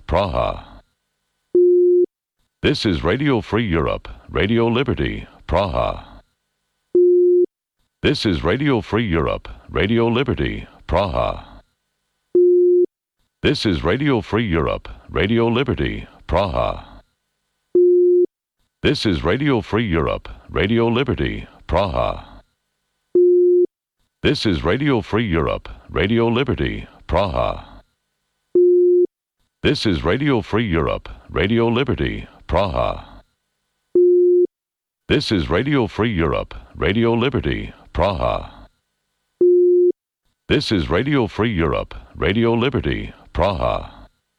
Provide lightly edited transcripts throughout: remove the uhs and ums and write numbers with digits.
Praha. This is Radio Free Europe, Radio Liberty, Praha. This is Radio Free Europe, Radio Liberty, Praha. This is Radio Free Europe, Radio Liberty, Praha. This is Radio Free Europe, Radio Liberty, Praha. This is Radio Free Europe, Radio Liberty, Praha. This is Radio Free Europe, Radio Liberty, Praha. This is Radio Free Europe, Radio Liberty, Praha. This is Radio Free Europe, Radio Liberty, Praha.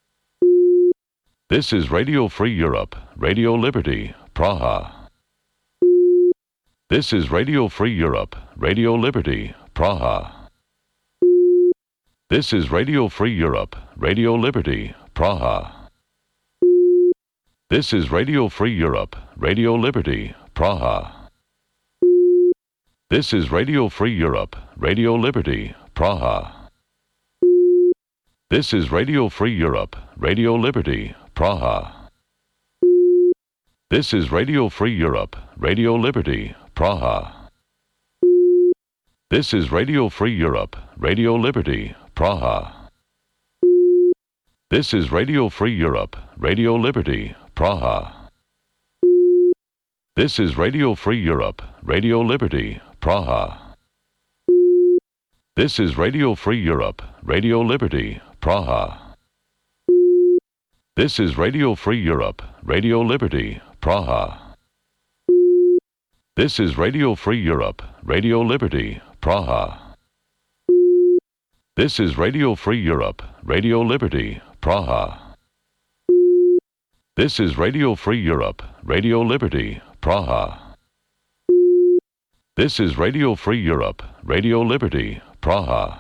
This is Radio Free Europe, Radio Liberty, Praha. This is Radio Free Europe, Radio Liberty, Praha. This is Radio Free Europe, Radio Liberty, Praha. This is Radio Free Europe, Radio Liberty, Praha. This is Radio Free Europe, Radio Liberty, Praha. This is Radio Free Europe, Radio Liberty, Praha. This is Radio Free Europe, Radio Liberty, Praha. This is Radio Free Europe, Radio Liberty, Praha. This is Radio Free Europe, Radio Liberty, Praha. This is Radio Free Europe, Radio Liberty, Praha. This is Radio Free Europe, Radio Liberty, Praha. This is Radio Free Europe, Radio Liberty, Praha. This is Radio Free Europe, Radio Liberty, Praha. This is Radio Free Europe, Radio Liberty, Praha. This is Radio Free Europe, Radio Liberty, Praha. This is Radio Free Europe, Radio Liberty, Praha.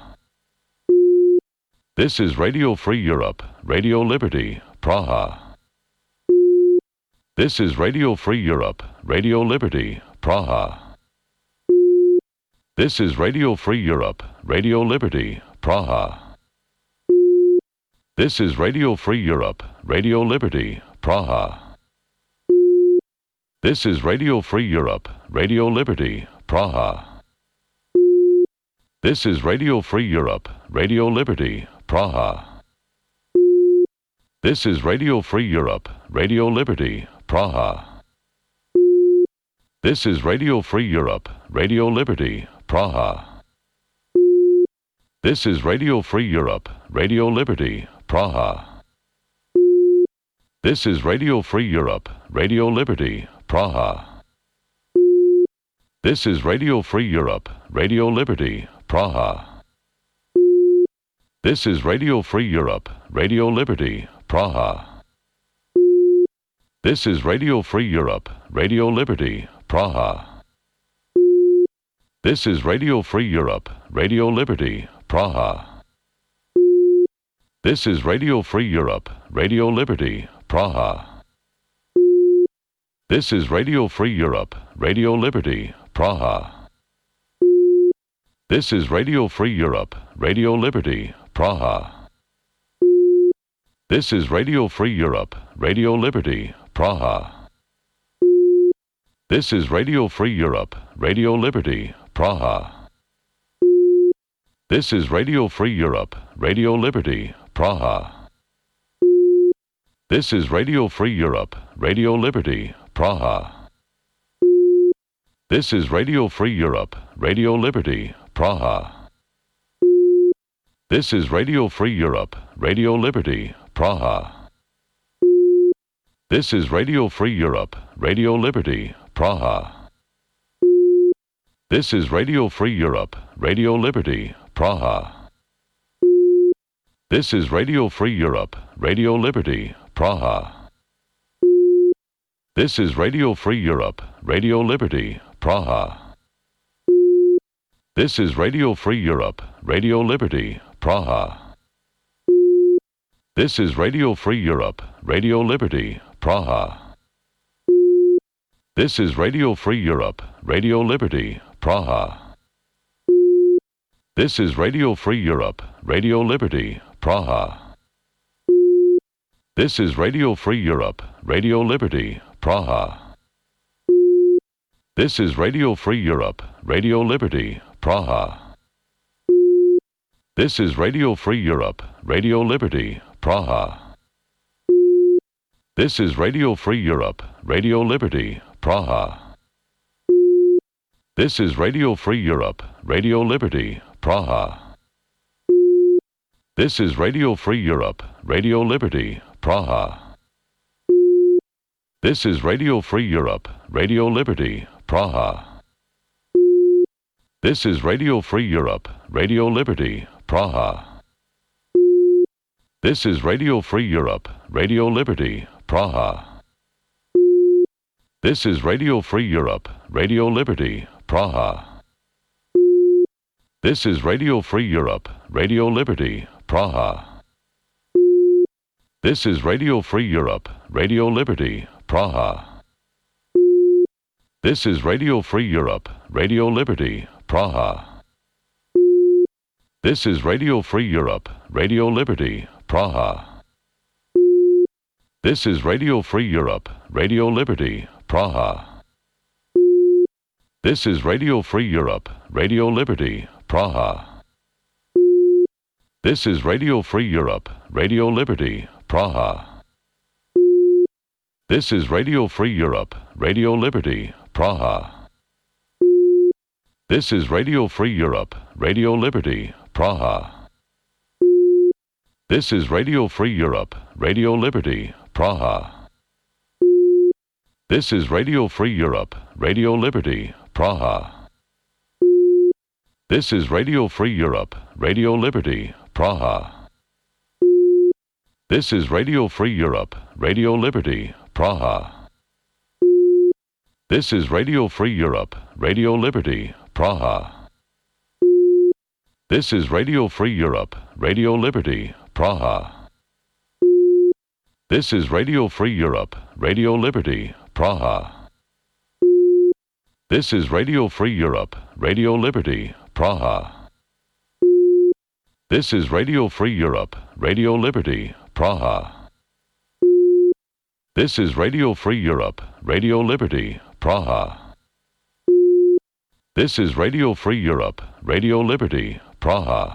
This is Radio Free Europe, Radio Liberty, Praha. This is Radio Free Europe, Radio Liberty, Praha. This is Radio Free Europe, Radio Liberty, Praha. This is Radio Free Europe, Radio Liberty, Praha. This is Radio Free Europe, Radio Liberty, Praha. This is Radio Free Europe, Radio Liberty, Praha. This is Radio Free Europe, Radio Liberty, Praha. This is Radio Free Europe, Radio Liberty, Praha. This is Radio Free Europe, Radio Liberty, Praha. This is Radio Free Europe, Radio Liberty, Praha. This is Radio Free Europe, Radio Liberty, Praha. This is Radio Free Europe, Radio Liberty, Praha. This is Radio Free Europe, Radio Liberty, Praha. This is Radio Free Europe, Radio Liberty, Praha. This is Radio Free Europe, Radio Liberty, Praha. This is Radio Free Europe, Radio Liberty, Praha. This is Radio Free Europe, Radio Liberty, Praha. This is Radio Free Europe, Radio Liberty, Praha. This is Radio Free Europe, Radio Liberty, Praha. This is Radio Free Europe, Radio Liberty, Praha. This is Radio Free Europe, Radio Liberty, Praha. This is Radio Free Europe, Radio Liberty, Praha. This is Radio Free Europe, Radio Liberty, Praha. This is Radio Free Europe, Radio Liberty, Praha. This is Radio Free Europe, Radio Liberty, Praha. This is Radio Free Europe, Radio Liberty, Praha. This is Radio Free Europe, Radio Liberty, Praha. This is Radio Free Europe, Radio Liberty, Praha. This is Radio Free Europe, Radio Liberty, Praha. This is Radio Free Europe, Radio Liberty, Praha. This is Radio Free Europe, Radio Liberty, Praha. This is Radio Free Europe, Radio Liberty, Praha. This is Radio Free Europe, Radio Liberty, Praha. This is Radio Free Europe, Radio Liberty, Praha. This is Radio Free Europe, Radio Liberty, Praha. This is Radio Free Europe, Radio Liberty, Praha. This is Radio Free Europe, Radio Liberty, Praha. This is Radio Free Europe, Radio Liberty, Praha. This is Radio Free Europe, Radio Liberty, Praha. This is Radio Free Europe, Radio Liberty, Praha. This is Radio Free Europe, Radio Liberty, Praha. This is Radio Free Europe, Radio Liberty, Praha. This is Radio Free Europe, Radio Liberty, Praha. This is Radio Free Europe, Radio Liberty, Praha. This is Radio Free Europe, Radio Liberty, Praha. This is Radio Free Europe, Radio Liberty, Praha. This is Radio Free Europe, Radio Liberty, Praha. This is Radio Free Europe, Radio Liberty, Praha. This is Radio Free Europe, Radio Liberty, Praha. This is Radio Free Europe, Radio Liberty, Praha. This is Radio Free Europe, Radio Liberty, Praha. This is Radio Free Europe, Radio Liberty, Praha. This is Radio Free Europe, Radio Liberty, Praha. This is Radio Free Europe, Radio Liberty, Praha. This is Radio Free Europe, Radio Liberty, Praha. This is Radio Free Europe, Radio Liberty, Praha. This is Radio Free Europe, Radio Liberty, Praha. This is Radio Free Europe, Radio Liberty, Praha. This is Radio Free Europe, Radio Liberty, Praha. This is Radio Free Europe, Radio Liberty, Praha. This is Radio Free Europe, Radio Liberty, Praha.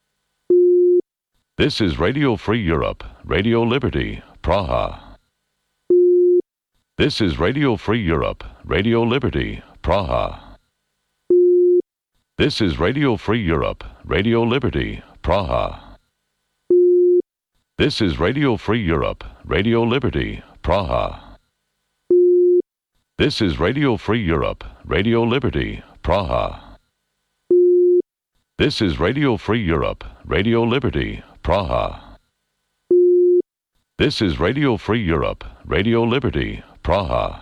This is Radio Free Europe, Radio Liberty, Praha. This is Radio Free Europe, Radio Liberty, Praha. This is Radio Free Europe, Radio Liberty, Praha. This is Radio Free Europe, Radio Liberty, Praha. This is Radio Free Europe, Radio Liberty, Praha. This is Radio Free Europe, Radio Liberty, Praha. This is Radio Free Europe, Radio Liberty, Praha.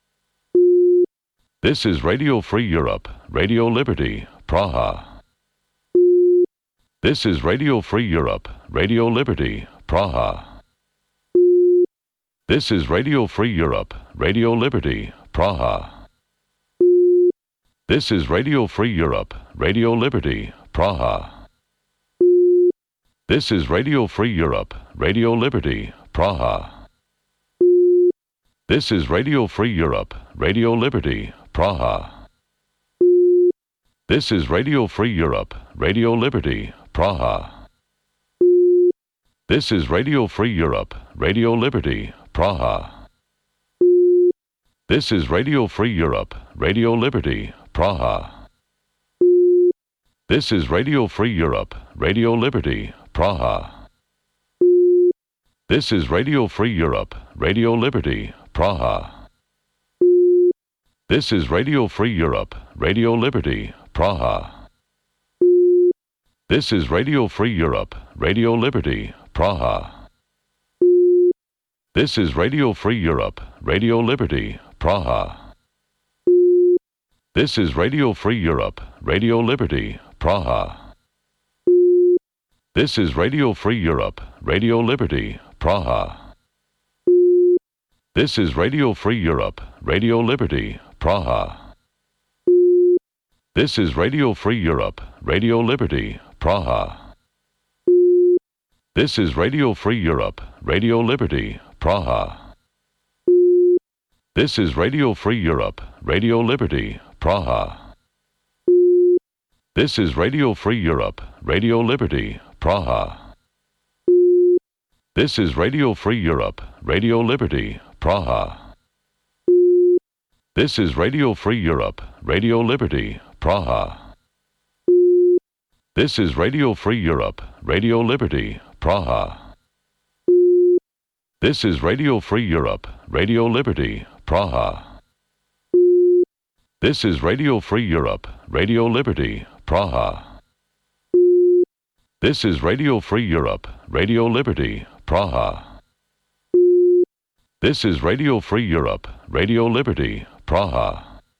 This is Radio Free Europe, Radio Liberty, Praha. This is Radio Free Europe, Radio Liberty, Praha. This is Radio Free Europe, Radio Liberty, Praha. This is Radio Free Europe, Radio Liberty, Praha. This is Radio Free Europe, Radio Liberty, Praha. This is Radio Free Europe, Radio Liberty, Praha. This is Radio Free Europe, Radio Liberty, Praha. This is Radio Free Europe, Radio Liberty, Praha. This is Radio Free Europe, Radio Liberty, Praha. This is Radio Free Europe, Radio Liberty, Praha. This is Radio Free Europe, Radio Liberty, Praha. This is Radio Free Europe, Radio Liberty, Praha. This is Radio Free Europe, Radio Liberty, Praha. This is Radio Free Europe, Radio Liberty, Praha. This is Radio Free Europe, Radio Liberty, Praha. This is Radio Free Europe, Radio Liberty, Praha. This is Radio Free Europe, Radio Liberty, Praha. This is Radio Free Europe, Radio Liberty, Praha. This is Radio Free Europe, Radio Liberty, Praha. This is Radio Free Europe, Radio Liberty, Praha. This is Radio Free Europe, Radio Liberty, Praha. This is Radio Free Europe, Radio Liberty, Praha. This is Radio Free Europe, Radio Liberty, Praha. This is Radio Free Europe, Radio Liberty, Praha. This is Radio Free Europe, Radio Liberty, Praha. This is Radio Free Europe, Radio Liberty, Praha. This is Radio Free Europe, Radio Liberty, Praha. This is Radio Free Europe, Radio Liberty, Praha.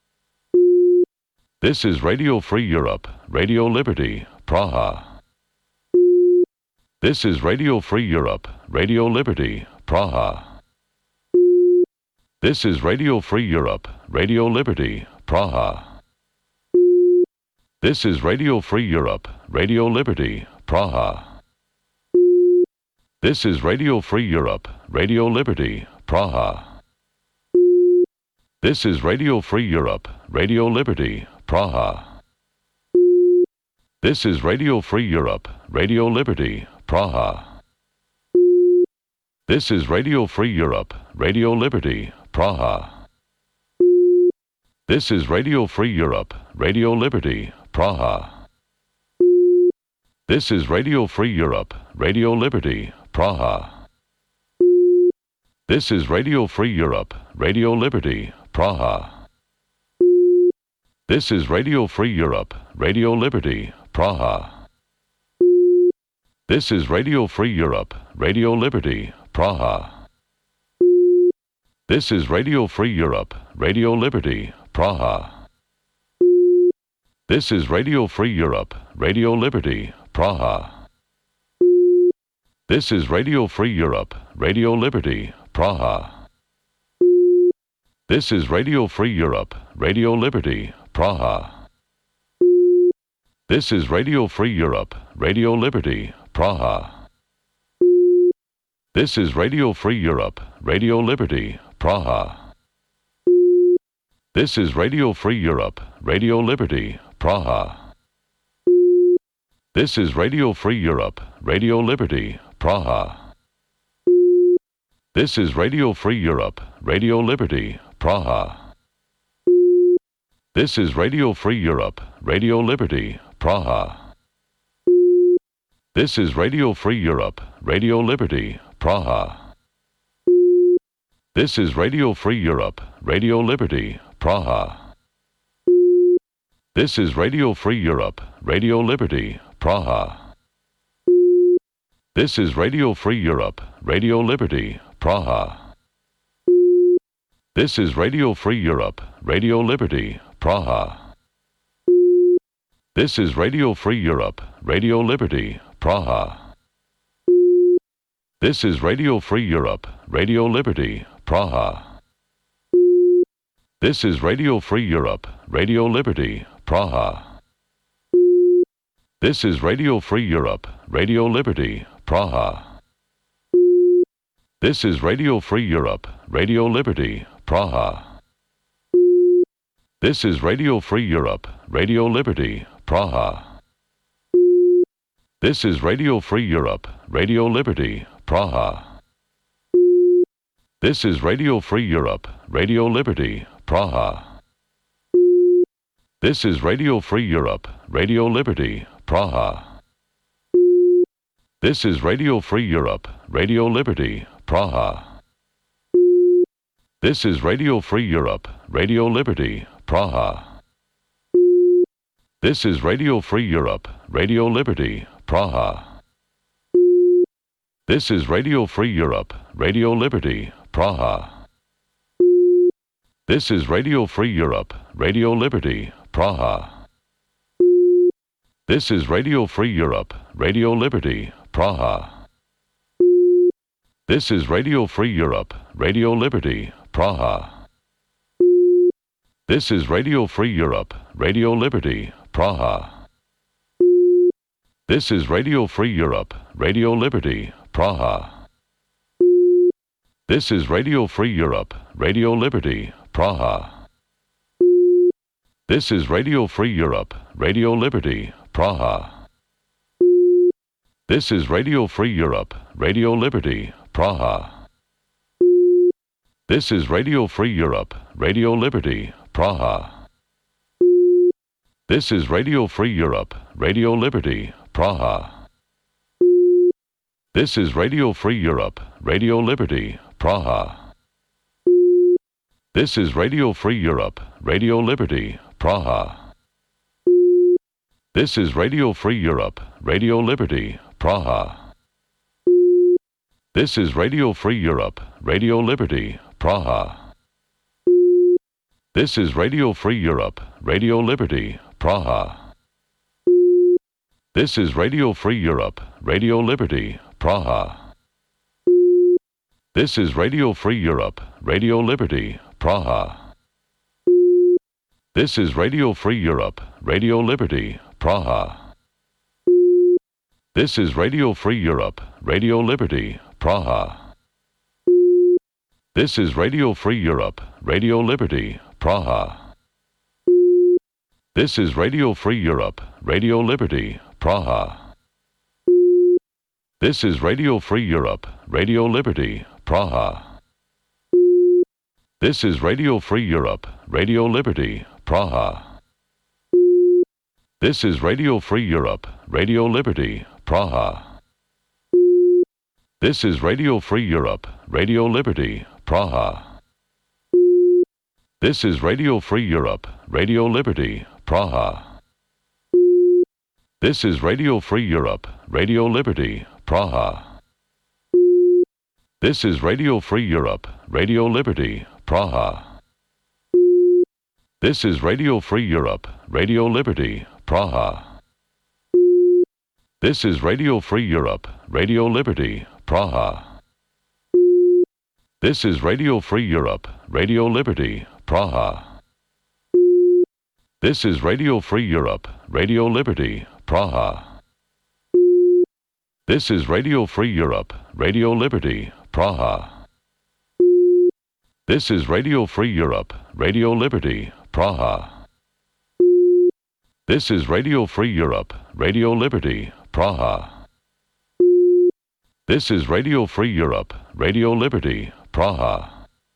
This is Radio Free Europe, Radio Liberty, Praha. This is Radio Free Europe, Radio Liberty, Praha. This is Radio Free Europe, Radio Liberty, Praha. This is Radio Free Europe, Radio Liberty, Praha. This is Radio Free Europe, Radio Liberty, Praha. This is Radio Free Europe, Radio Liberty, Praha. This is Radio Free Europe, Radio Liberty, Praha. This is Radio Free Europe, Radio Liberty, Praha. This is Radio Free Europe, Radio Liberty, Praha. This is Radio Free Europe, Radio Liberty, Praha. This is Radio Free Europe, Radio Liberty, Praha. This is Radio Free Europe, Radio Liberty, Praha. This is Radio Free Europe, Radio Liberty, Praha. This is Radio Free Europe, Radio Liberty, Praha. This is Radio Free Europe, Radio Liberty, Praha. This is Radio Free Europe, Radio Liberty, Praha. This is Radio Free Europe, Radio Liberty, Praha. This is Radio Free Europe, Radio Liberty, Praha. This is Radio Free Europe, Radio Liberty, Praha. This is Radio Free Europe, Radio Liberty, Praha. This is Radio Free Europe, Radio Liberty, Praha. This is Radio Free Europe, Radio Liberty, Praha. This is Radio Free Europe, Radio Liberty, Praha. This is Radio Free Europe, Radio Liberty, Praha. This is Radio Free Europe, Radio Liberty, Praha. This is Radio Free Europe, Radio Liberty, Praha. This is Radio Free Europe, Radio Liberty, Praha. This is Radio Free Europe, Radio Liberty, Praha. This is Radio Free Europe, Radio Liberty, Praha. This is Radio Free Europe, Radio Liberty, Praha. This is Radio Free Europe, Radio Liberty, Praha. This is Radio Free Europe, Radio Liberty, Praha. This is Radio Free Europe, Radio Liberty, Praha. This is Radio Free Europe, Radio Liberty, Praha. This is Radio Free Europe, Radio Liberty, Praha. This is Radio Free Europe, Radio Liberty, Praha. This is Radio Free Europe, Radio Liberty, Praha. This is Radio Free Europe, Radio Liberty, Praha. This is Radio Free Europe, Radio Liberty, Praha. This is Radio Free Europe, Radio Liberty, Praha. This is Radio Free Europe, Radio Liberty, Praha. This is Radio Free Europe, Radio Liberty, Praha. This is Radio Free Europe, Radio Liberty, Praha. This is Radio Free Europe, Radio Liberty, Praha. This is Radio Free Europe, Radio Liberty, Praha. This is Radio Free Europe, Radio Liberty, Praha. This is Radio Free Europe, Radio Liberty, Praha. This is Radio Free Europe, Radio Liberty, Praha. This is Radio Free Europe, Radio Liberty, Praha. This is Radio Free Europe, Radio Liberty, Praha. This is Radio Free Europe, Radio Liberty, Praha. This is Radio Free Europe, Radio Liberty, Praha. This is Radio Free Europe, Radio Liberty, Praha. This is Radio Free Europe, Radio Liberty, Praha. This is Radio Free Europe, Radio Liberty, Praha. This is Radio Free Europe, Radio Liberty, Praha. This is Radio Free Europe, Radio Liberty, Praha. This is Radio Free Europe, Radio Liberty, Praha. This is Radio Free Europe, Radio Liberty, Praha. This is Radio Free Europe, Radio Liberty, Praha. This is Radio Free Europe, Radio Liberty, Praha. This is Radio Free Europe, Radio Liberty, Praha. This is Radio Free Europe, Radio Liberty, Praha. This is Radio Free Europe, Radio Liberty, Praha. This is Radio Free Europe, Radio Liberty, Praha. This is Radio Free Europe, Radio Liberty, Praha. This is Radio Free Europe, Radio Liberty, Praha. This is Radio Free Europe, Radio Liberty, Praha. This is Radio Free Europe, Radio Liberty, Praha. This is Radio Free Europe, Radio Liberty, Praha. This is Radio Free Europe, Radio Liberty, Praha. This is Radio Free Europe, Radio Liberty, Praha. This is Radio Free Europe, Radio Liberty, Praha. This is Radio Free Europe, Radio Liberty, Praha. This is Radio Free Europe, Radio Liberty, Praha. This is Radio Free Europe, Radio Liberty, Praha. This is Radio Free Europe, Radio Liberty, Praha.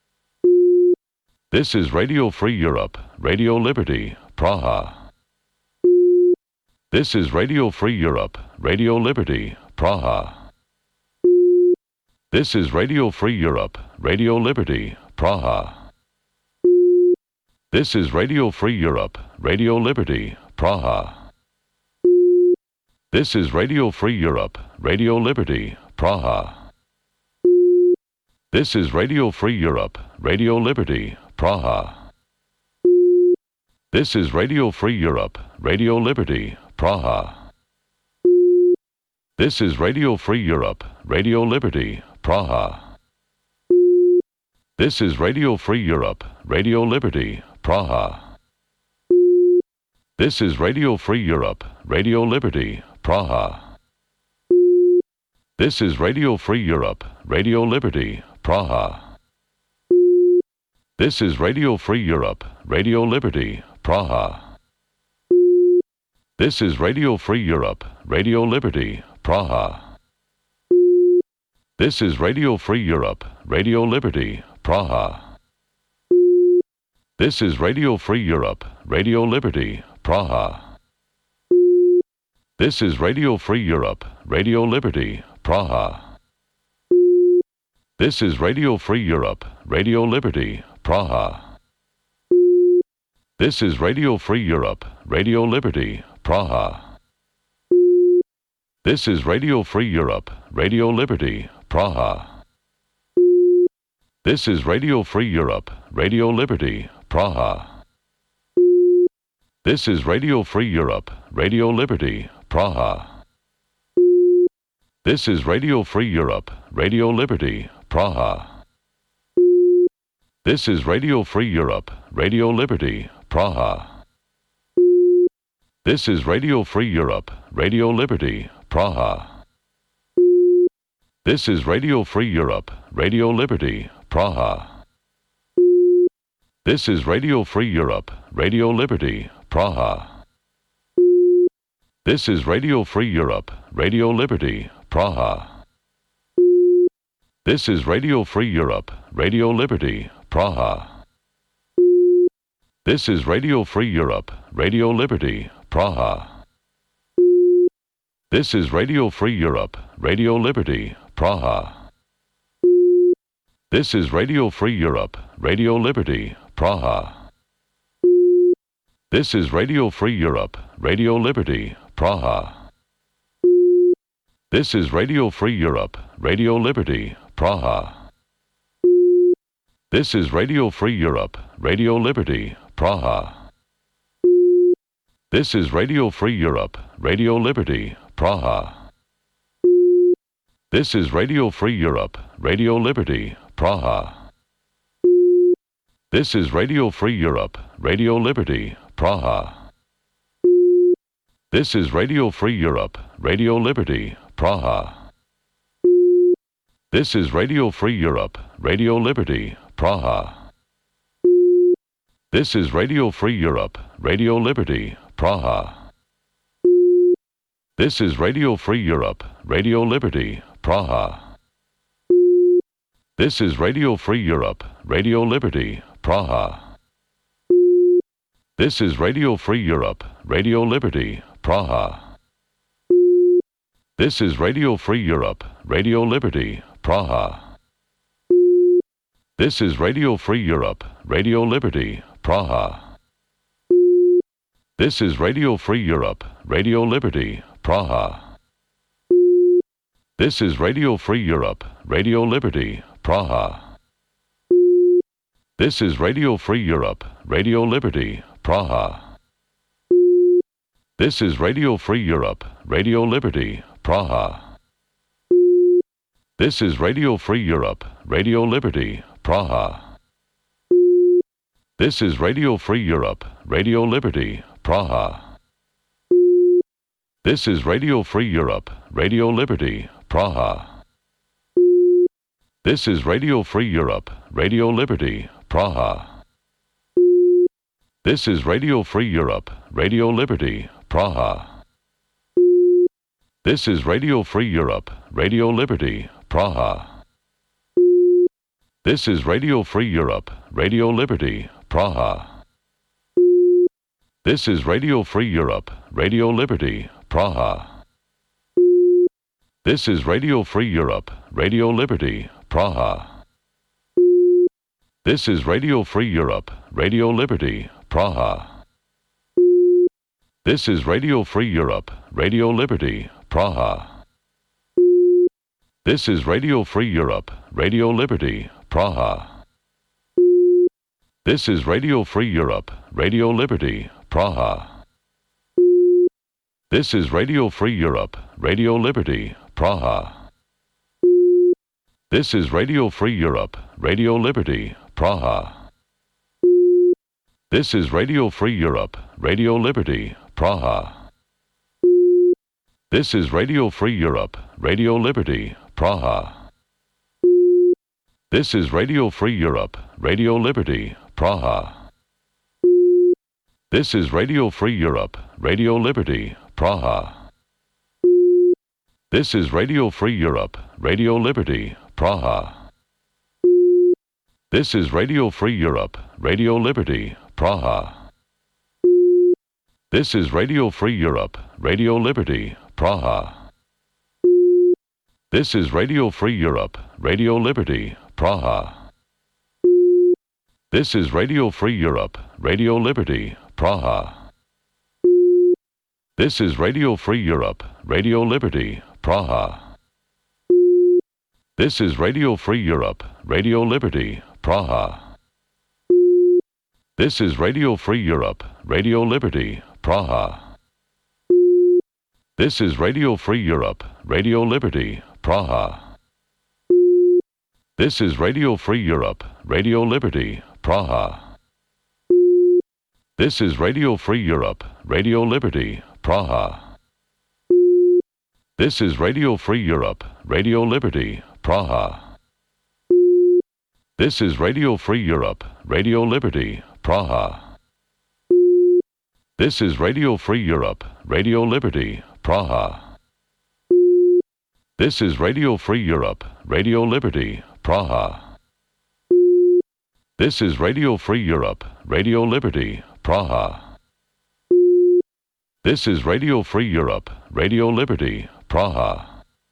This is Radio Free Europe, Radio Liberty, Praha. This is Radio Free Europe, Radio Liberty, Praha. This is Radio Free Europe, Radio Liberty, Praha. This is Radio Free Europe, Radio Liberty, Praha. This is Radio Free Europe, Radio Liberty, Praha. This is Radio Free Europe, Radio Liberty, Praha. This is Radio Free Europe, Radio Liberty, Praha. This is Radio Free Europe, Radio Liberty, Praha. This is Radio Free Europe, Radio Liberty, Praha. This is Radio Free Europe, Radio Liberty, Praha. This is Radio Free Europe, Radio Liberty, Praha. This is Radio Free Europe, Radio Liberty, Praha. This is Radio Free Europe, Radio Liberty, Praha. This is Radio Free Europe, Radio Liberty, Praha. This is Radio Free Europe, Radio Liberty, Praha. This is Radio Free Europe, Radio Liberty, Praha. This is Radio Free Europe, Radio Liberty, Praha. This is Radio Free Europe, Radio Liberty, Praha. This is Radio Free Europe, Radio Liberty, Praha. This is Radio Free Europe, Radio Liberty, Praha. This is Radio Free Europe, Radio Liberty, Praha. This is Radio Free Europe, Radio Liberty, Praha. This is Radio Free Europe, Radio Liberty, Praha. This is Radio Free Europe, Radio Liberty, Praha. This is Radio Free Europe, Radio Liberty, Praha. This is Radio Free Europe, Radio Liberty, Praha. This is Radio Free Europe, Radio Liberty, Praha. This is Radio Free Europe, Radio Liberty, Praha. This is Radio Free Europe, Radio Liberty, Praha. This is Radio Free Europe, Radio Liberty, Praha. This is Radio Free Europe, Radio Liberty, Praha. This is Radio Free Europe, Radio Liberty, Praha. This is Radio Free Europe, Radio Liberty, Praha. This is Radio Free Europe, Radio Liberty, Praha. This is Radio Free Europe, Radio Liberty, Praha. This is Radio Free Europe, Radio Liberty, Praha. This is Radio Free Europe, Radio Liberty, Praha. This is Radio Free Europe, Radio Liberty, Praha. This is Radio Free Europe, Radio Liberty, Praha. This is Radio Free Europe, Radio Liberty, Praha. This is Radio Free Europe, Radio Liberty, Praha. This is Radio Free Europe, Radio Liberty, Praha. This is Radio Free Europe, Radio Liberty, Praha. This is Radio Free Europe, Radio Liberty, Praha. This is Radio Free Europe, Radio Liberty, Praha. This is Radio Free Europe, Radio Liberty, Praha. This is Radio Free Europe, Radio Liberty, Praha. This is Radio Free Europe, Radio Liberty, Praha. This is Radio Free Europe, Radio Liberty, Praha. This is Radio Free Europe, Radio Liberty, Praha. This is Radio Free Europe, Radio Liberty, Praha. This is Radio Free Europe, Radio Liberty, Praha. This is Radio Free Europe, Radio Liberty, Praha. This is Radio Free Europe, Radio Liberty, Praha. This is Radio Free Europe, Radio Liberty, Praha. This is Radio Free Europe, Radio Liberty, Praha. This is Radio Free Europe, Radio Liberty, Praha. This is Radio Free Europe, Radio Liberty, Praha. This is Radio Free Europe, Radio Liberty, Praha. This is Radio Free Europe, Radio Liberty, Praha. This is Radio Free Europe, Radio Liberty, Praha. This is Radio Free Europe, Radio Liberty, Praha. This is Radio Free Europe, Radio Liberty, Praha. This is Radio Free Europe, Radio Liberty, Praha. This is Radio Free Europe, Radio Liberty, Praha. This is Radio Free Europe, Radio Liberty, Praha. This is Radio Free Europe, Radio Liberty, Praha. This is Radio Free Europe, Radio Liberty, Praha. This is Radio Free Europe, Radio Liberty, Praha. This is Radio Free Europe, Radio Liberty, Praha. This is Radio Free Europe, Radio Liberty, Praha. This is Radio Free Europe, Radio Liberty, Praha. This is Radio Free Europe, Radio Liberty, Praha. This is Radio Free Europe, Radio Liberty, Praha. This is Radio Free Europe, Radio Liberty, Praha. This is Radio Free Europe, Radio Liberty, Praha. This is Radio Free Europe, Radio Liberty, Praha. This is Radio Free Europe, Radio Liberty, Praha. This is Radio Free Europe, Radio Liberty, Praha. This is Radio Free Europe, Radio Liberty, Praha. This is Radio Free Europe, Radio Liberty, Praha. This is Radio Free Europe, Radio Liberty, Praha. This is Radio Free Europe, Radio Liberty, Praha. This is Radio Free Europe, Radio Liberty, Praha. This is Radio Free Europe, Radio Liberty, Praha.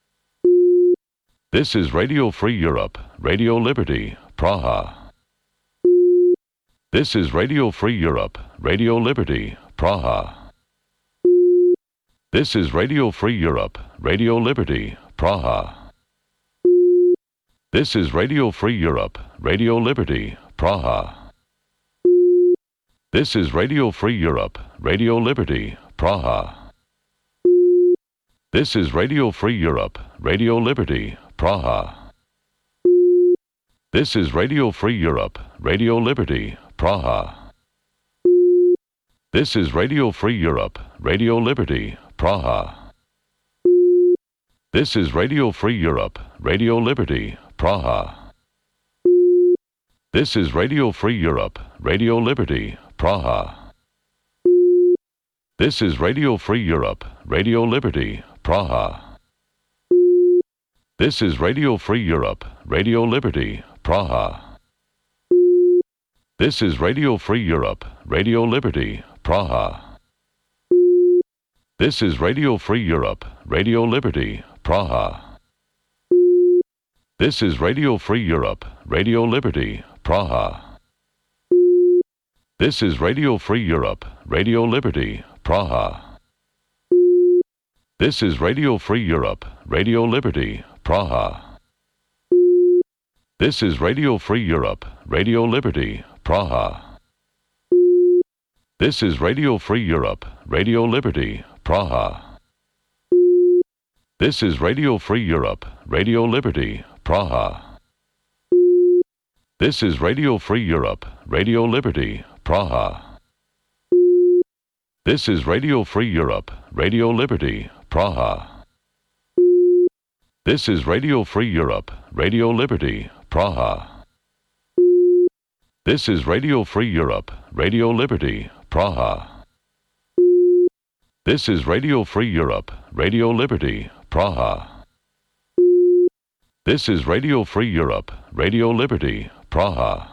This is Radio Free Europe, Radio Liberty, Praha. This is Radio Free Europe, Radio Liberty, Praha. This is Radio Free Europe, Radio Liberty, Praha. This is Radio Free Europe, Radio Liberty, Praha. This is Radio Free Europe, Radio Liberty, Praha. This is Radio Free Europe, Radio Liberty, Praha. This is Radio Free Europe, Radio Liberty, Praha. This is Radio Free Europe, Radio Liberty, Praha. This is Radio Free Europe, Radio Liberty, Praha. This is Radio Free Europe, Radio Liberty, Praha. This is Radio Free Europe, Radio Liberty, Praha. This is Radio Free Europe, Radio Liberty, Praha. This is Radio Free Europe, Radio Liberty, Praha. This is Radio Free Europe, Radio Liberty, Praha. This is Radio Free Europe, Radio Liberty, Praha. This is Radio Free Europe, Radio Liberty, Praha. This is Radio Free Europe, Radio Liberty, Praha. This is Radio Free Europe, Radio Liberty, Praha. This is Radio Free Europe, Radio Liberty, Praha. This is Radio Free Europe, Radio Liberty, Praha. This is Radio Free Europe, Radio Liberty, Praha. This is Radio Free Europe, Radio Liberty, Praha. This is Radio Free Europe, Radio Liberty, Praha. This is Radio Free Europe, Radio Liberty, Praha. This is Radio Free Europe, Radio Liberty, Praha. This is Radio Free Europe, Radio Liberty, Praha.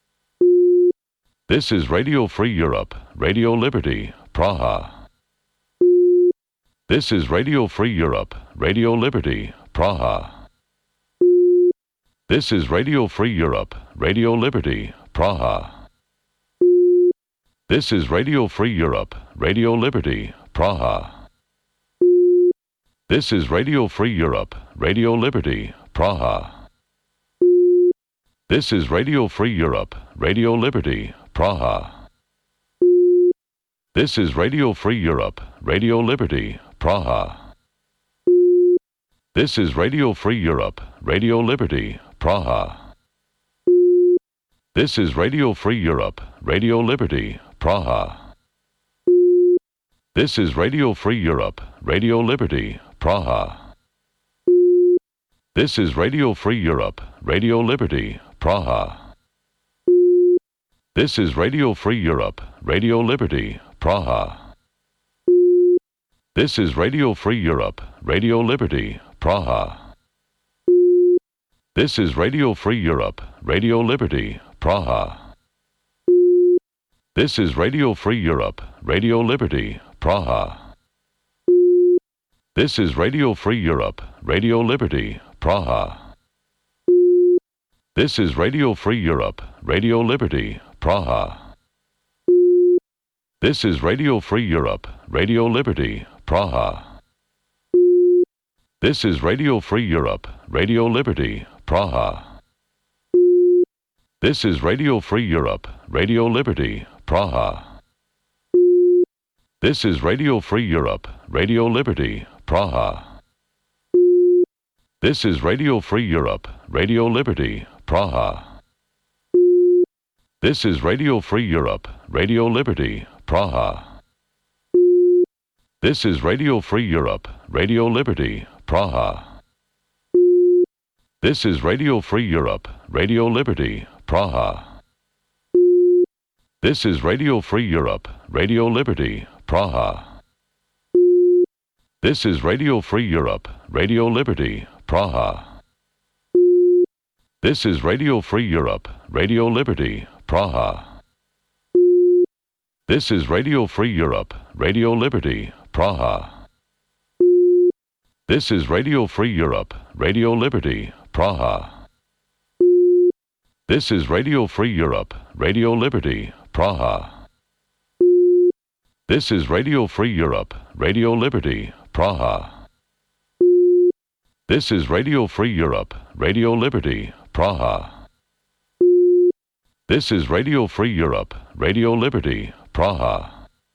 This is Radio Free Europe, Radio Liberty, Praha. This is Radio Free Europe, Radio Liberty, Praha. This is Radio Free Europe, Radio Liberty, Praha. This is Radio Free Europe, Radio Liberty, Praha. This is Radio Free Europe, Radio Liberty, Praha. This is Radio Free Europe, Radio Liberty, Praha. This is Radio Free Europe, Radio Liberty, Praha. This is Radio Free Europe, Radio Liberty, Praha. This is Radio Free Europe, Radio Liberty, Praha. This is Radio Free Europe, Radio Liberty, Praha. This is Radio Free Europe, Radio Liberty, Praha. This is Radio Free Europe, Radio Liberty, Praha. This is Radio Free Europe, Radio Liberty, Praha. This is Radio Free Europe, Radio Liberty, Praha. This is Radio Free Europe, Radio Liberty, Praha. This is Radio Free Europe, Radio Liberty, Praha. This is Radio Free Europe, Radio Liberty, Praha. This is Radio Free Europe, Radio Liberty, Praha. This is Radio Free Europe, Radio Liberty, Praha. This is Radio Free Europe, Radio Liberty, Praha. This is Radio Free Europe, Radio Liberty, Praha. This is Radio Free Europe, Radio Liberty, Praha. This is Radio Free Europe, Radio Liberty, Praha. This is Radio Free Europe, Radio Liberty, Praha. This is Radio Free Europe, Radio Liberty, Praha. This is Radio Free Europe, Radio Liberty, Praha. This is Radio Free Europe, Radio Liberty, Praha. This is Radio Free Europe, Radio Liberty, Praha. This is Radio Free Europe, Radio Liberty, Praha. This is Radio Free Europe, Radio Liberty, Praha. This is Radio Free Europe, Radio Liberty, Praha. This is Radio Free Europe, Radio Liberty, Praha. This is Radio Free Europe, Radio Liberty, Praha. This is Radio Free Europe, Radio Liberty, Praha.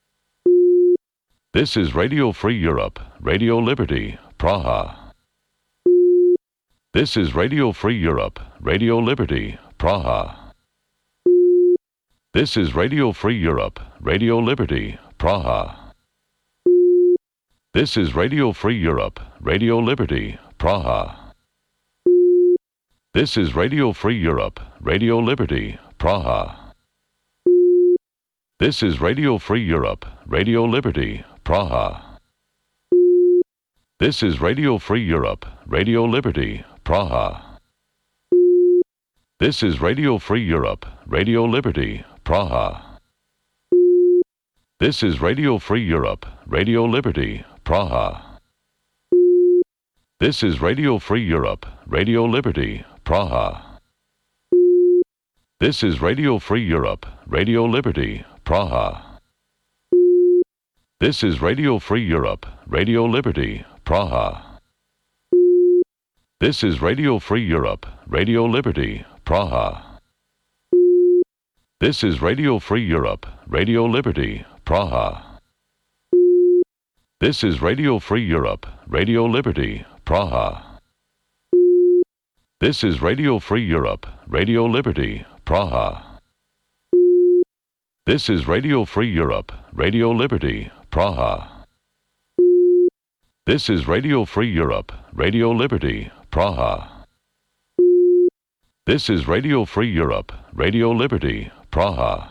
This is Radio Free Europe, Radio Liberty, Praha. This is Radio Free Europe, Radio Liberty, Praha. This is Radio Free Europe, Radio Liberty, Praha. This is Radio Free Europe, Radio Liberty, Praha. This is Radio Free Europe, Radio Liberty, Praha. This is Radio Free Europe, Radio Liberty, Praha. This is Radio Free Europe, Radio Liberty, Praha. This is Radio Free Europe, Radio Liberty, Praha. This is Radio Free Europe, Radio Liberty, Praha. This is Radio Free Europe, Radio Liberty, Praha. This is Radio Free Europe, Radio Liberty, Praha. This is Radio Free Europe, Radio Liberty, Praha. This is Radio Free Europe, Radio Liberty, Praha. This is Radio Free Europe, Radio Liberty, Praha. This is Radio Free Europe, Radio Liberty, Praha. This is Radio Free Europe, Radio Liberty, Praha. This is Radio Free Europe, Radio Liberty, Praha. This is Radio Free Europe, Radio Liberty, Praha. This is Radio Free Europe, Radio Liberty, Praha.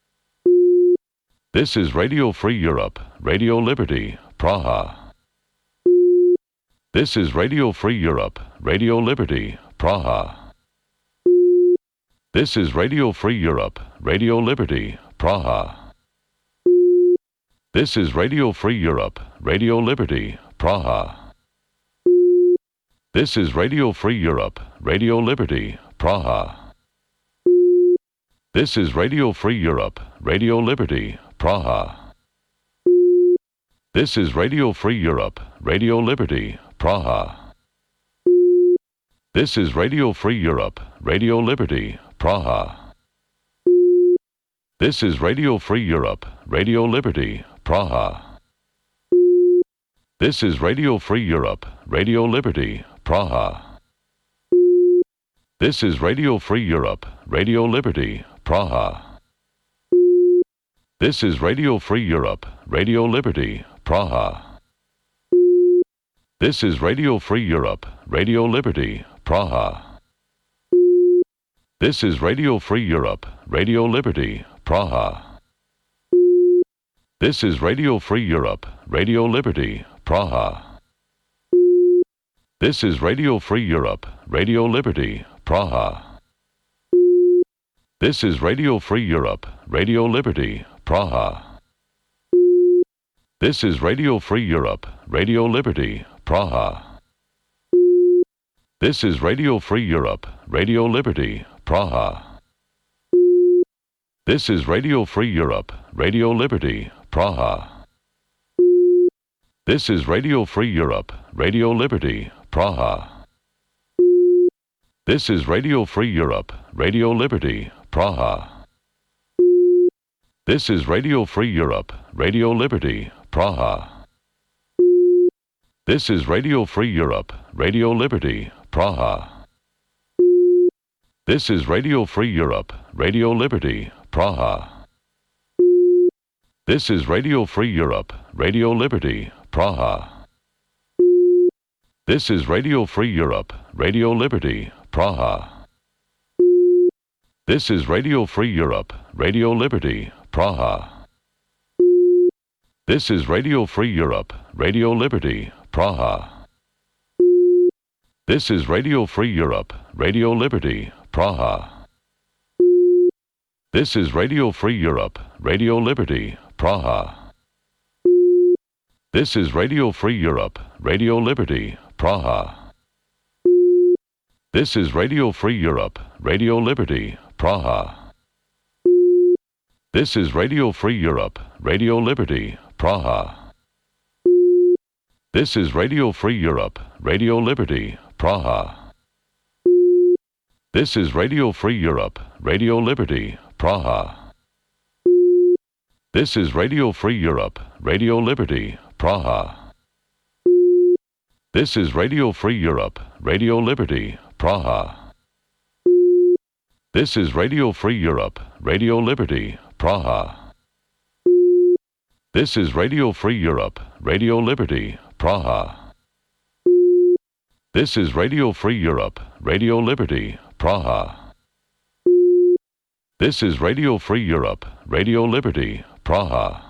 This is Radio Free Europe, Radio Liberty, Praha. This is Radio Free Europe, Radio Liberty, Praha. This is Radio Free Europe, Radio Liberty, Praha. This is Radio Free Europe, Radio Liberty, Praha. This is Radio Free Europe, Radio Liberty, Praha. This is Radio Free Europe, Radio Liberty, Praha. This is Radio Free Europe, Radio Liberty, Praha. This is Radio Free Europe, Radio Liberty, Praha. This is Radio Free Europe, Radio Liberty, Praha. This is Radio Free Europe, Radio Liberty, Praha. This is Radio Free Europe, Radio Liberty, Praha. This is Radio Free Europe, Radio Liberty, Praha. This is Radio Free Europe, Radio Liberty, Praha. This is Radio Free Europe, Radio Liberty, Praha. This is Radio Free Europe, Radio Liberty, Praha. This is Radio Free Europe, Radio Liberty, Praha. This is Radio Free Europe, Radio Liberty, Praha. This is Radio Free Europe, Radio Liberty, Praha. This is Radio Free Europe, Radio Liberty, Praha. This is Radio Free Europe, Radio Liberty, Praha. This is Radio Free Europe, Radio Liberty, Praha. This is Radio Free Europe, Radio Liberty, Praha. This is Radio Free Europe, Radio Liberty, Praha. This is Radio Free Europe, Radio Liberty, Praha. This is Radio Free Europe, Radio Liberty, Praha. This is Radio Free Europe, Radio Liberty, Praha. This is Radio Free Europe, Radio Liberty, Praha. This is Radio Free Europe, Radio Liberty, Praha. This is Radio Free Europe, Radio Liberty, Praha. This is Radio Free Europe, Radio Liberty, Praha. This is Radio Free Europe, Radio Liberty, Praha. This is Radio Free Europe, Radio Liberty, Praha. This is Radio Free Europe, Radio Liberty, Praha. This is Radio Free Europe, Radio Liberty, Praha. This is Radio Free Europe, Radio Liberty, Praha. This is Radio Free Europe, Radio Liberty, Praha. This is Radio Free Europe, Radio Liberty, Praha. This is Radio Free Europe, Radio Liberty, Praha. This is Radio Free Europe, Radio Liberty, Praha. This is Radio Free Europe, Radio Liberty, Praha. This is Radio Free Europe, Radio Liberty, Praha. This is Radio Free Europe, Radio Liberty, Praha.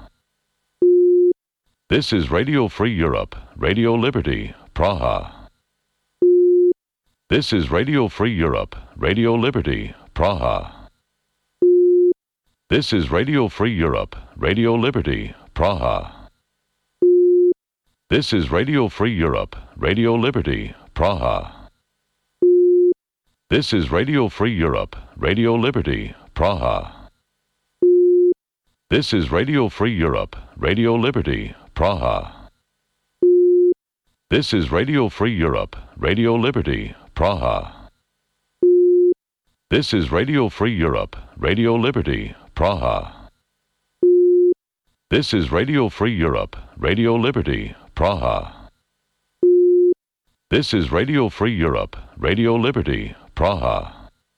This is Radio Free Europe, Radio Liberty, Praha. This is Radio Free Europe, Radio Liberty, Praha. This is Radio Free Europe, Radio Liberty, Praha. This is Radio Free Europe, Radio Liberty, Praha. This is Radio Free Europe, Radio Liberty, Praha. This is Radio Free Europe, Radio Liberty, Praha. This is Radio Free Europe, Radio Liberty, Praha. This is Radio Free Europe, Radio Liberty, Praha. This is Radio Free Europe, Radio Liberty, Praha. This is Radio Free Europe, Radio Liberty, Praha.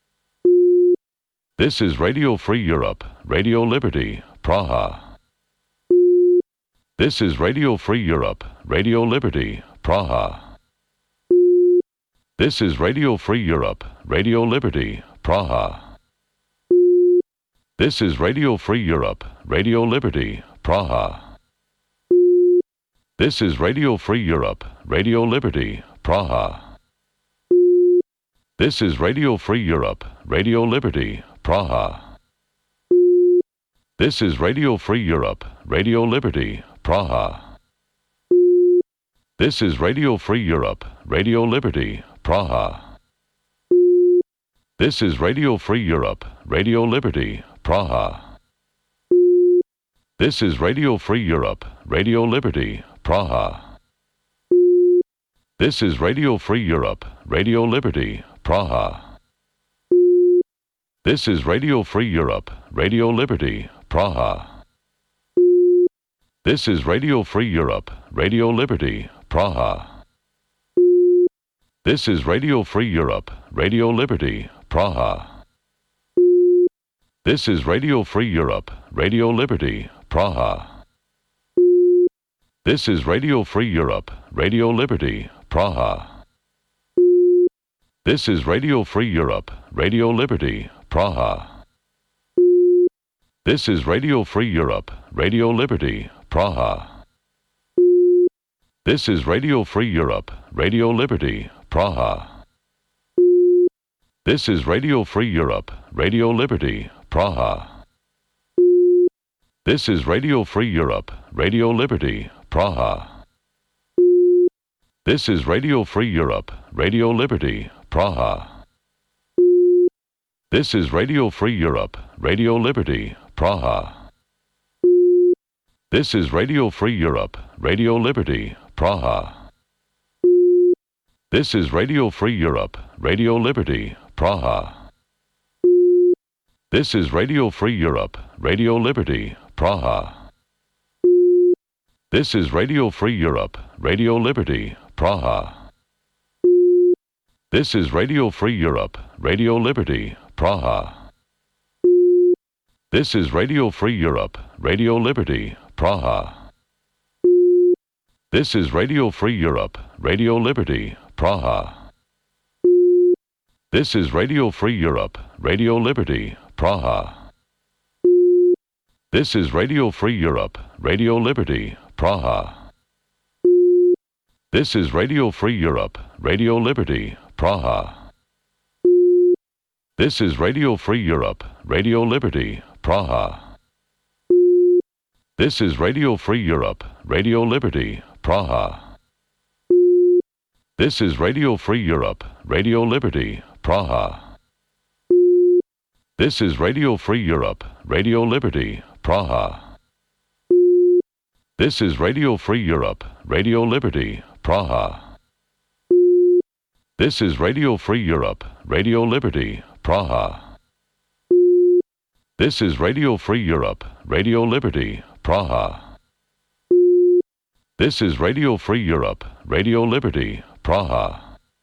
This is Radio Free Europe, Radio Liberty, Praha. This is Radio Free Europe, Radio Liberty, Praha. This is Radio Free Europe, Radio Liberty, Praha. This is Radio Free Europe, Radio Liberty, Praha. This is Radio Free Europe, Radio Liberty, Praha. This is Radio Free Europe, Radio Liberty, Praha. This is Radio Free Europe, Radio Liberty, Praha. This is Radio Free Europe, Radio Liberty, Praha. This is Radio Free Europe, Radio Liberty, Praha. This is Radio Free Europe, Radio Liberty, Praha. This is Radio Free Europe, Radio Liberty, Praha. This is Radio Free Europe, Radio Liberty, Praha. This is Radio Free Europe, Radio Liberty, Praha. This is Radio Free Europe, Radio Liberty, Praha. This is Radio Free Europe, Radio Liberty, Praha. This is Radio Free Europe, Radio Liberty, Praha. This is Radio Free Europe, Radio Liberty, Praha. This is Radio Free Europe, Radio Liberty, Praha. This is Radio Free Europe, Radio Liberty, Praha. This is Radio Free Europe, Radio Liberty, Praha. This is Radio Free Europe, Radio Liberty, Praha. This is Radio Free Europe, Radio Liberty, Praha. This is Radio Free Europe, Radio Liberty, Praha. This is Radio Free Europe, Radio Liberty, Praha. This is Radio Free Europe, Radio Liberty, Praha. This is Radio Free Europe, Radio Liberty, Praha. This is Radio Free Europe, Radio Liberty, Praha. This is Radio Free Europe, Radio Liberty, Praha. This is Radio Free Europe, Radio Liberty, Praha. This is Radio Free Europe, Radio Liberty, Praha. This is Radio Free Europe, Radio Liberty, Praha. This is Radio Free Europe, Radio Liberty, Praha. This is Radio Free Europe, Radio Liberty, Praha. This is Radio Free Europe, Radio Liberty, Praha. This is Radio Free Europe, Radio Liberty, Praha. This is Radio Free Europe, Radio Liberty, Praha. This is Radio Free Europe, Radio Liberty, Praha. This is Radio Free Europe, Radio Liberty, Praha. This is Radio Free Europe, Radio Liberty, Praha. This is Radio Free Europe, Radio Liberty, Praha. This is Radio Free Europe, Radio Liberty, Praha.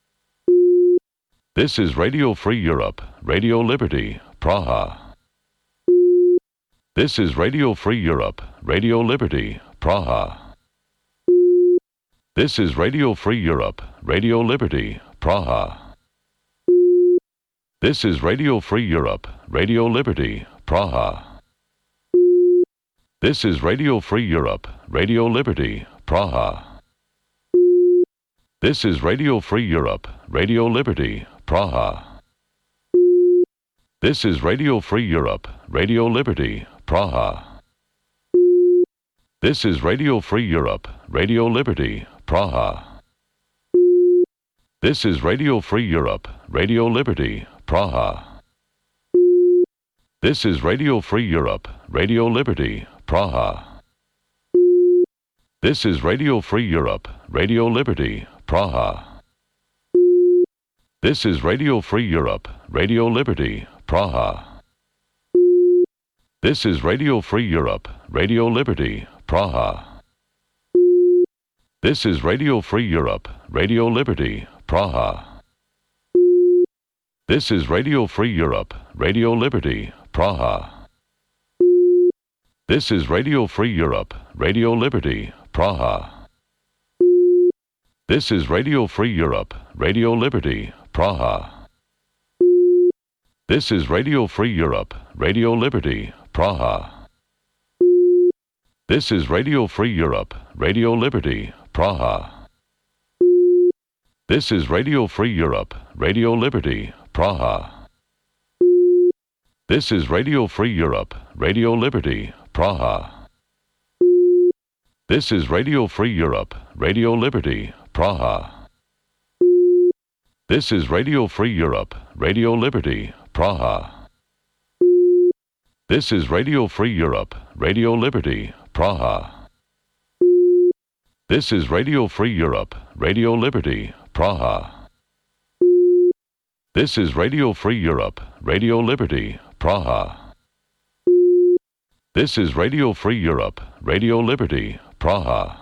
This is Radio Free Europe, Radio Liberty, Praha. This is Radio Free Europe, Radio Liberty, Praha. This is Radio Free Europe, Radio Liberty, Praha. This is Radio Free Europe, Radio Liberty, Praha. This is Radio Free Europe, Radio Liberty, Praha. This is Radio Free Europe, Radio Liberty, Praha. This is Radio Free Europe, Radio Liberty, Praha. This is Radio Free Europe, Radio Liberty, Praha. This is Radio Free Europe, Radio Liberty, Praha. This is Radio Free Europe, Radio Liberty, Praha. This is Radio Free Europe, Radio Liberty, Praha. This is Radio Free Europe, Radio Liberty, Praha. This is Radio Free Europe, Radio Liberty, Praha. This is Radio Free Europe, Radio Liberty, Praha. This is Radio Free Europe, Radio Liberty, Praha. This is Radio Free Europe, Radio Liberty, Praha. This is Radio Free Europe, Radio Liberty, Praha. This is Radio Free Europe, Radio Liberty, Praha. This is Radio Free Europe, Radio Liberty, Praha. This is Radio Free Europe, Radio Liberty, Praha. This is Radio Free Europe, Radio Liberty, Praha. This is Radio Free Europe, Radio Liberty, Praha. This is Radio Free Europe, Radio Liberty, Praha. This is Radio Free Europe, Radio Liberty, Praha. This is Radio Free Europe, Radio Liberty, Praha. This is Radio Free Europe, Radio Liberty, Praha. This is Radio Free Europe, Radio Liberty, Praha.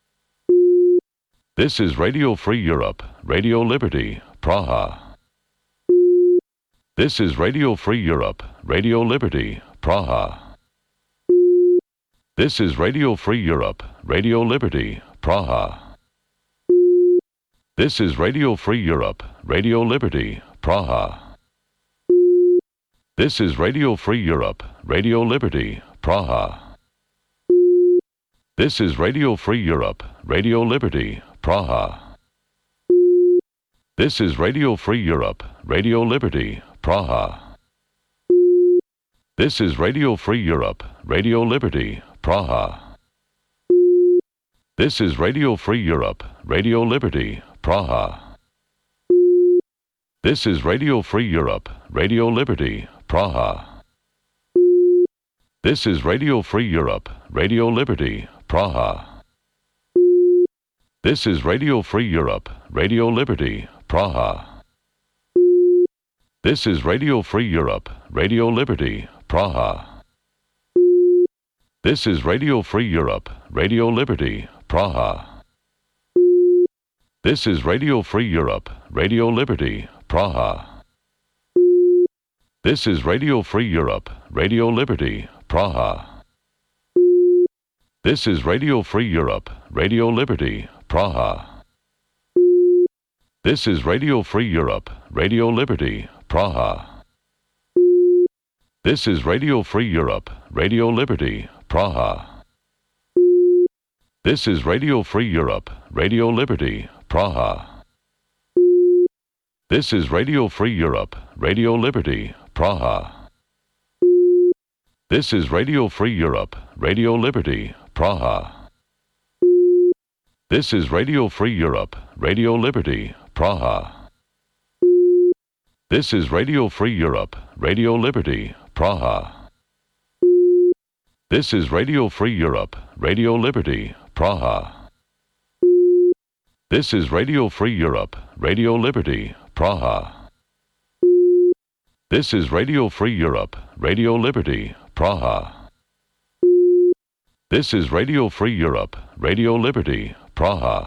This is Radio Free Europe, Radio Liberty, Praha. This is Radio Free Europe, Radio Liberty, Praha. This is Radio Free Europe, Radio Liberty, Praha. This is Radio Free Europe, Radio Liberty, Praha. This is Radio Free Europe, Radio Liberty, Praha. This is Radio Free Europe, Radio Liberty, Praha. This is Radio Free Europe, Radio Liberty, Praha. This is Radio Free Europe, Radio Liberty, Praha. This is Radio Free Europe, Radio Liberty, Praha. This is Radio Free Europe, Radio Liberty, Praha. This is Radio Free Europe, Radio Liberty, Praha. This is Radio Free Europe, Radio Liberty, Praha. This is Radio Free Europe, Radio Liberty, Praha. This is Radio Free Europe, Radio Liberty, Praha. This is Radio Free Europe, Radio Liberty, Praha. This is Radio Free Europe, Radio Liberty, Praha. This is Radio Free Europe, Radio Liberty, Praha. This is Radio Free Europe, Radio Liberty, Praha. This is Radio Free Europe, Radio Liberty, Praha. This is Radio Free Europe, Radio Liberty, Praha. This is Radio Free Europe, Radio Liberty, Praha. This is Radio Free Europe, Radio Liberty, Praha. This is Radio Free Europe, Radio Liberty, Praha. This is Radio Free Europe, Radio Liberty, Praha. This is Radio Free Europe, Radio Liberty, Praha. This is Radio Free Europe, Radio Liberty, Praha. This is Radio Free Europe, Radio Liberty, Praha. This is Radio Free Europe, Radio Liberty, Praha.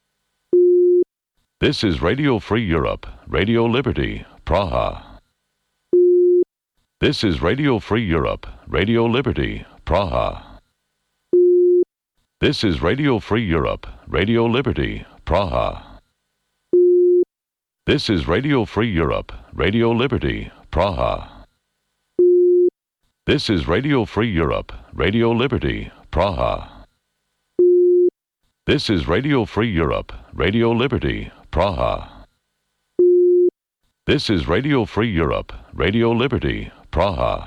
This is Radio Free Europe, Radio Liberty, Praha. This is Radio Free Europe, Radio Liberty, Praha. This is Radio Free Europe, Radio Liberty, Praha. This is Radio Free Europe, Radio Liberty, Praha. This is Radio Free Europe, Radio Liberty, Praha. This is Radio Free Europe, Radio Liberty, Praha. This is Radio Free Europe, Radio Liberty, Praha.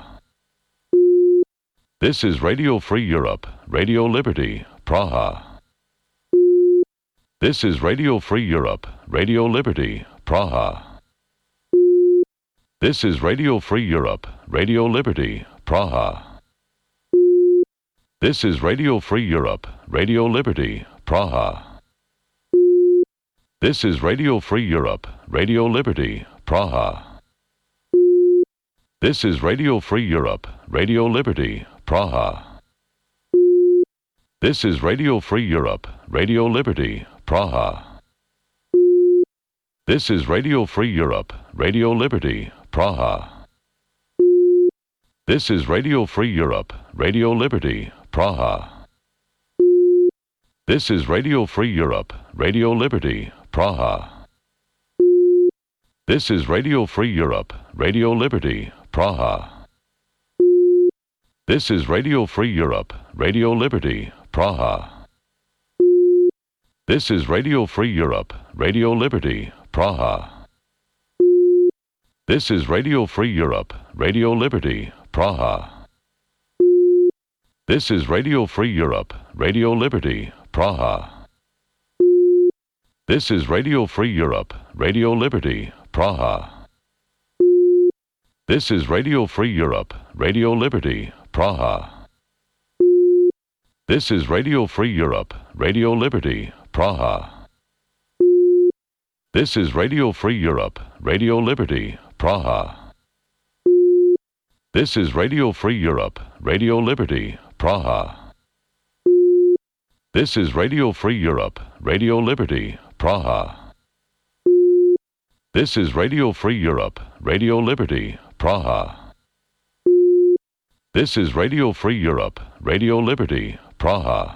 This is Radio Free Europe, Radio Liberty, Praha. This is Radio Free Europe, Radio Liberty, Praha. This is Radio Free Europe, Radio Liberty, Praha. This is Radio Free Europe, Radio Liberty, Praha. This is Radio Free Europe, Radio Liberty, Praha. This is Radio Free Europe, Radio Liberty, Praha. This is Radio Free Europe, Radio Liberty, Praha. This is Radio Free Europe, Radio Liberty, Praha. This is Radio Free Europe, Radio Liberty, Praha. This is Radio Free Europe, Radio Liberty, Praha. This is Radio Free Europe, Radio Liberty, Praha. This is Radio Free Europe, Radio Liberty, Praha. This is Radio Free Europe, Radio Liberty, Praha. This is Radio Free Europe, Radio Liberty, Praha. This is Radio Free Europe, Radio Liberty, Praha. This is Radio Free Europe, Radio Liberty, Praha. This is Radio Free Europe, Radio Liberty, Praha. This is Radio Free Europe, Radio Liberty, Praha. This is Radio Free Europe, Radio Liberty, Praha. This is Radio Free Europe, Radio Liberty, Praha. This is Radio Free Europe, Radio Liberty, Praha. This is Radio Free Europe, Radio Liberty, Praha. This is Radio Free Europe, Radio Liberty, Praha.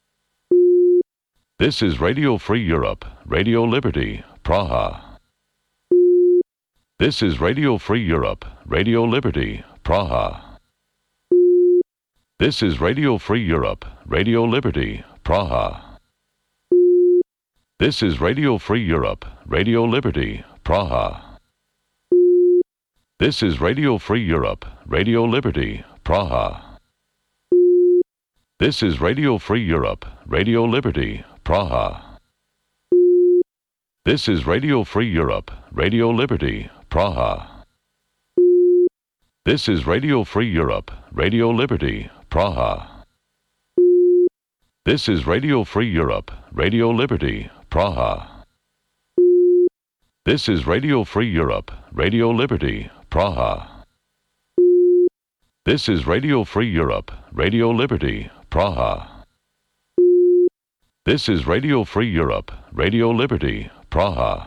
This is Radio Free Europe, Radio Liberty, Praha. This is Radio Free Europe, Radio Liberty, Praha. This is Radio Free Europe, Radio Liberty, Praha. This is Radio Free Europe, Radio Liberty, Praha. This is Radio Free Europe, Radio Liberty, Praha. This is Radio Free Europe, Radio Liberty, Praha. This is Radio Free Europe, Radio Liberty, Praha. This is Radio Free Europe, Radio Liberty, Praha. This is Radio Free Europe, Radio Liberty, Praha. This is Radio Free Europe, Radio Liberty, Praha. This is Radio Free Europe, Radio Liberty, Praha. This is Radio Free Europe, Radio Liberty, Praha.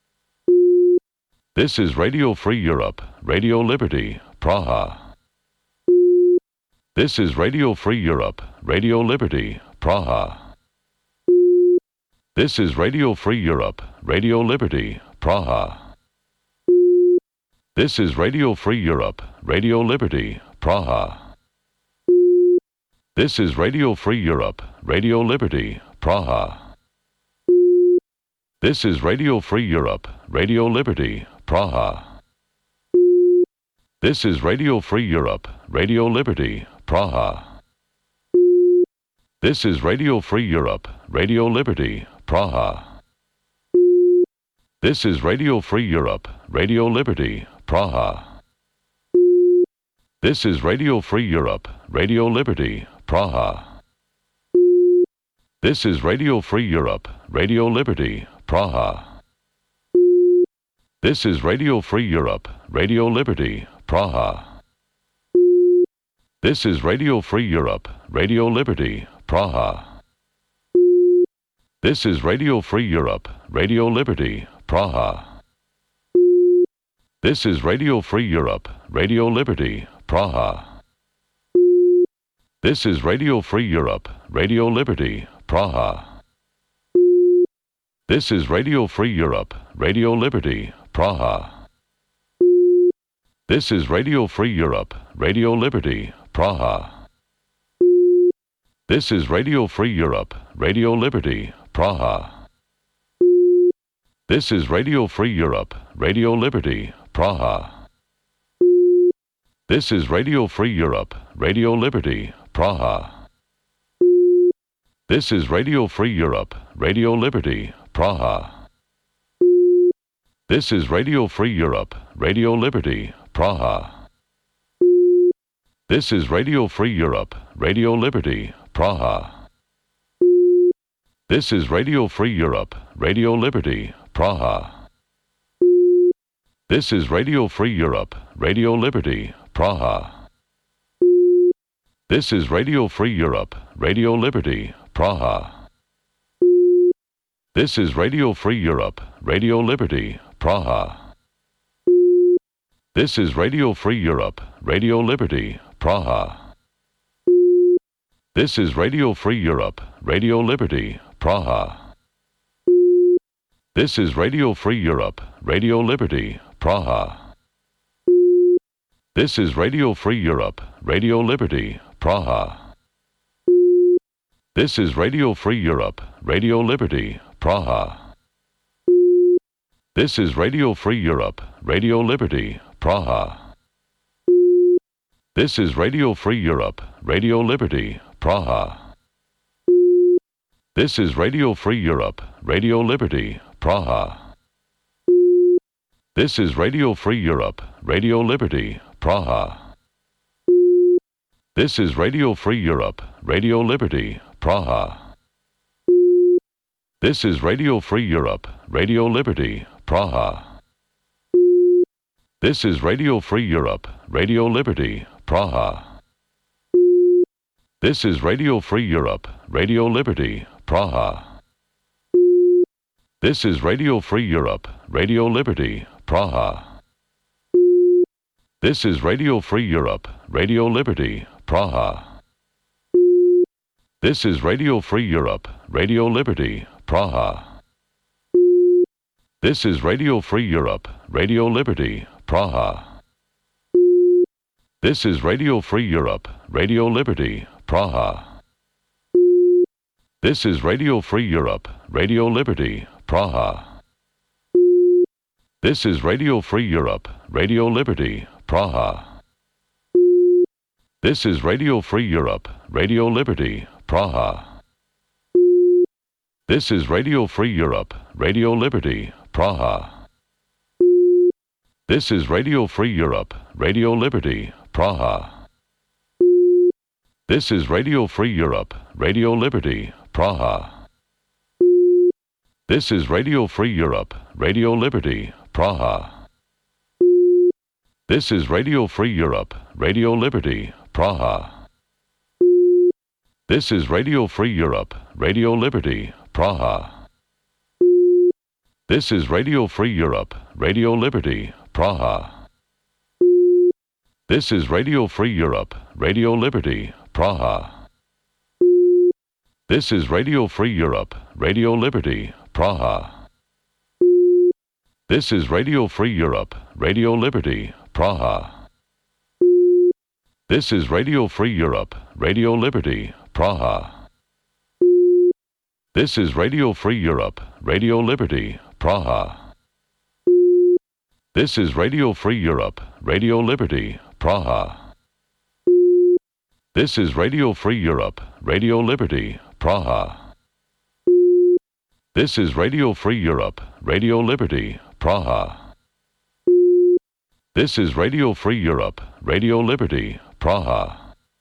This is Radio Free Europe, Radio Liberty, Praha. This is Radio Free Europe, Radio Liberty, Praha. This is Radio Free Europe, Radio Liberty, Praha. This is Radio Free Europe, Radio Liberty, Praha. This is Radio Free Europe, Radio Liberty, Praha. This is Radio Free Europe, Radio Liberty, Praha. This is Radio Free Europe, Radio Liberty, Praha. This is Radio Free Europe, Radio Liberty, Praha. This is Radio Free Europe, Radio Liberty, Praha. This is Radio Free Europe, Radio Liberty, Praha. This is Radio Free Europe, Radio Liberty, Praha. This is Radio Free Europe, Radio Liberty, Praha. This is Radio Free Europe, Radio Liberty, Praha. This is Radio Free Europe, Radio Liberty, Praha. This is Radio Free Europe, Radio Liberty, Praha. This is Radio Free Europe, Radio Liberty, Praha. This is Radio Free Europe, Radio Liberty, Praha. This is Radio Free Europe, Radio Liberty, Praha. This is Radio Free Europe, Radio Liberty, Praha. This is Radio Free Europe, Radio Liberty, Praha. This is Radio Free Europe, Radio Liberty, Praha. This is Radio Free Europe, Radio Liberty, Praha. This is Radio Free Europe, Radio Liberty, Praha. This is Radio Free Europe, Radio Liberty, Praha. This is Radio Free Europe, Radio Liberty, Praha. This is Radio Free Europe, Radio Liberty, Praha. This is Radio Free Europe, Radio Liberty, Praha. This is Radio Free Europe, Radio Liberty, Praha. This is Radio Free Europe, Radio Liberty, Praha. This is Radio Free Europe, Radio Liberty, Praha. This is Radio Free Europe, Radio Liberty, Praha. This is Radio Free Europe, Radio Liberty, Praha. This is Radio Free Europe, Radio Liberty, Praha. This is Radio Free Europe, Radio Liberty, Praha. This is Radio Free Europe, Radio Liberty, Praha. This is Radio Free Europe, Radio Liberty, Praha. This is Radio Free Europe, Radio Liberty, Praha. This is Radio Free Europe, Radio Liberty, Praha. This is Radio Free Europe, Radio Liberty, Praha. This is Radio Free Europe, Radio Liberty, Praha. This is Radio Free Europe, Radio Liberty, Praha. This is Radio Free Europe, Radio Liberty, Praha. This is Radio Free Europe, Radio Liberty, Praha. This is Radio Free Europe, Radio Liberty, Praha. This is Radio Free Europe, Radio Liberty, Praha. This is Radio Free Europe, Radio Liberty, Praha. This is Radio Free Europe, Radio Liberty, Praha. This is Radio Free Europe, Radio Liberty, Praha. This is Radio Free Europe, Radio Liberty, Praha. This is Radio Free Europe, Radio Liberty, Praha. This is Radio Free Europe, Radio Liberty, Praha. This is Radio Free Europe, Radio Liberty, Praha. This is Radio Free Europe, Radio Liberty, Praha. This is Radio Free Europe, Radio Liberty, Praha. This is Radio Free Europe, Radio Liberty, Praha. This is Radio Free Europe, Radio Liberty, Praha. This is Radio Free Europe, Radio Liberty, Praha. This is Radio Free Europe, Radio Liberty, Praha. This is Radio Free Europe, Radio Liberty, Praha. This is Radio Free Europe, Radio Liberty, Praha. This is Radio Free Europe, Radio Liberty, Praha. This is Radio Free Europe, Radio Liberty, Praha. This is Radio Free Europe, Radio Liberty, Praha. This is Radio Free Europe, Radio Liberty, Praha. This is Radio Free Europe, Radio Liberty, Praha.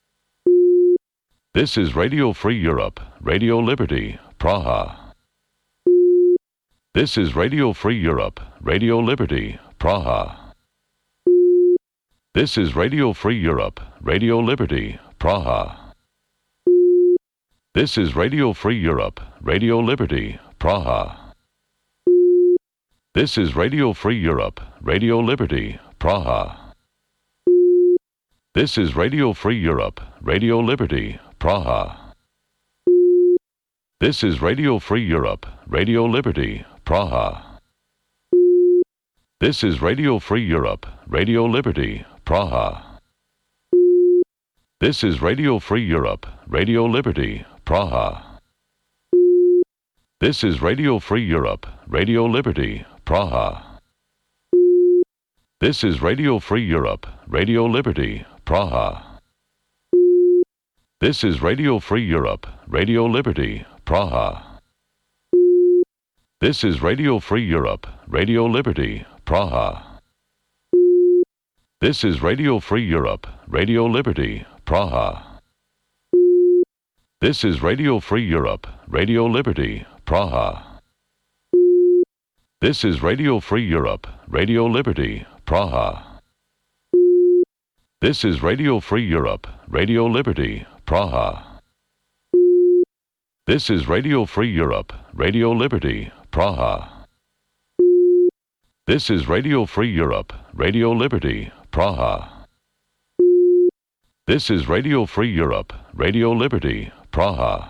This is Radio Free Europe, Radio Liberty, Praha. This is Radio Free Europe, Radio Liberty, Praha. This is Radio Free Europe, Radio Liberty, Praha. This is Radio Free Europe, Radio Liberty, Praha. This is Radio Free Europe, Radio Liberty, Praha. This is Radio Free Europe, Radio Liberty, Praha. This is Radio Free Europe, Radio Liberty, Praha. This is Radio Free Europe, Radio Liberty, Praha. This is Radio Free Europe, Radio Liberty, Praha. This is Radio Free Europe, Radio Liberty, Praha. This is Radio Free Europe, Radio Liberty, Praha. This is Radio Free Europe, Radio Liberty, Praha. This is Radio Free Europe, Radio Liberty, Praha. This is Radio Free Europe, Radio Liberty, Praha. This is Radio Free Europe, Radio Liberty, Praha. This is Radio Free Europe, Radio Liberty, Praha. This is Radio Free Europe, Radio Liberty, Praha. This is Radio Free Europe, Radio Liberty, Praha. This is Radio Free Europe, Radio Liberty, Praha. This is Radio Free Europe, Radio Liberty, Praha.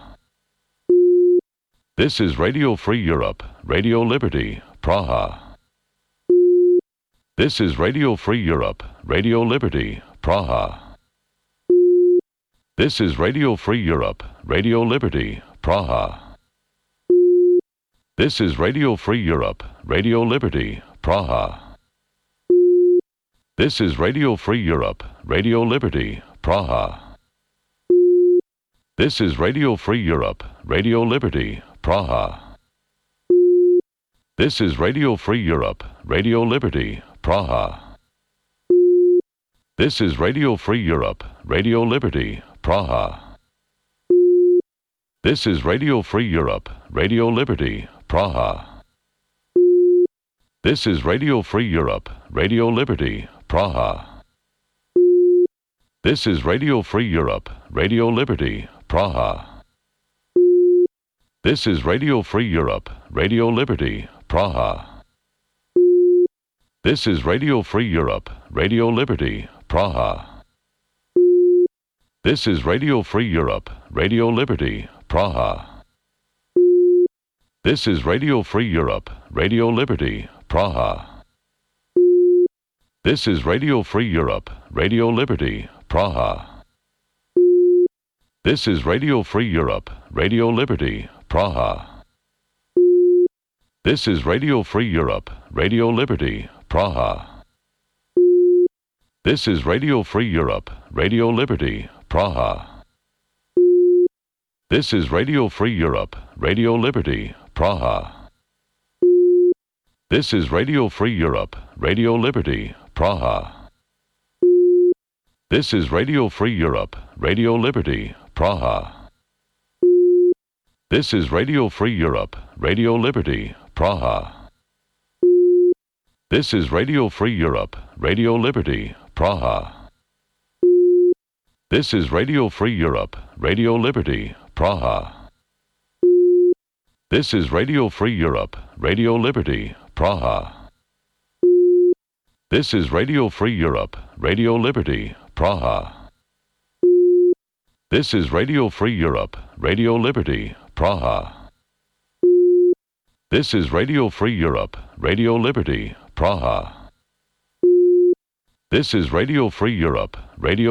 This is Radio Free Europe, Radio Liberty, Praha. This is Radio Free Europe, Radio Liberty, Praha. This is Radio Free Europe, Radio Liberty, Praha. This is Radio Free Europe, Radio Liberty, Praha. This is Radio Free Europe, Radio Liberty, Praha. This is Radio Free Europe, Radio Liberty, Praha. This is Radio Free Europe, Radio Liberty, Praha. This is Radio Free Europe, Radio Liberty, Praha. This is Radio Free Europe, Radio Liberty, Praha. This is Radio Free Europe, Radio Liberty, Praha. This is Radio Free Europe, Radio Liberty, Praha. This is Radio Free Europe, Radio Liberty, Praha. This is Radio Free Europe, Radio Liberty, Praha. This is Radio Free Europe, Radio Liberty, Praha. This is Radio Free Europe, Radio Liberty, Praha. This is Radio Free Europe, Radio Liberty, Praha. This is Radio Free Europe, Radio Liberty, Praha. This is Radio Free Europe, Radio Liberty, Praha. This is Radio Free Europe, Radio Liberty, Praha. This is Radio Free Europe, Radio Liberty, Praha. This is Radio Free Europe, Radio Liberty, Praha. This is Radio Free Europe, Radio Liberty, Praha. This is Radio Free Europe, Radio Liberty, Praha. This is Radio Free Europe, Radio Liberty, Praha. This is Radio Free Europe, Radio Liberty, Praha. This is Radio Free Europe, Radio Liberty, Praha. This is Radio Free Europe, Radio Liberty, Praha. This is Radio Free Europe, Radio Liberty, Praha. This is Radio Free Europe, Radio Liberty, Praha. This is Radio Free Europe, Radio